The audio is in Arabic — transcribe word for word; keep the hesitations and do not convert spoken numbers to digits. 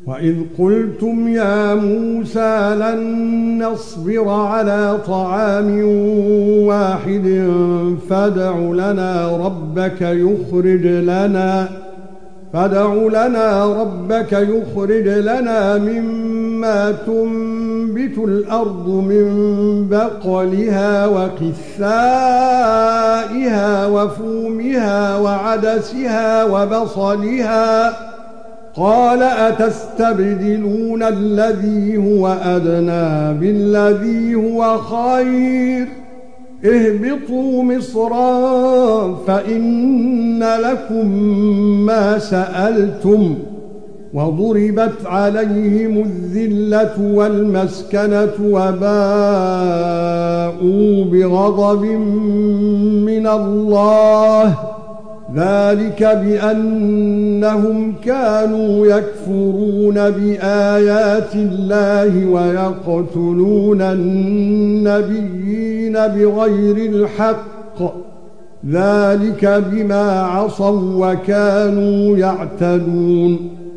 وَإِذْ قُلْتُمْ يَا مُوسَى لَن نَّصْبِرَ عَلَى طَعَامٍ وَاحِدٍ فَادْعُ لَنَا رَبَّكَ يُخْرِجْ لَنَا فَادْعُ لَنَا رَبَّكَ يُخْرِجْ لَنَا مِمَّا تُنبِتُ الْأَرْضُ مِن بَقْلِهَا وَقِثَّائِهَا وَفُومِهَا وَعَدَسِهَا وَبَصَلِهَا قال أتستبدلون الذي هو أدنى بالذي هو خير اهبطوا مصرا فإن لكم ما سألتم وضربت عليهم الذلة والمسكنة وباءوا بغضب من الله ذلك بأنهم كانوا يكفرون بآيات الله ويقتلون النبيين بغير الحق ذلك بما عصوا وكانوا يعتدون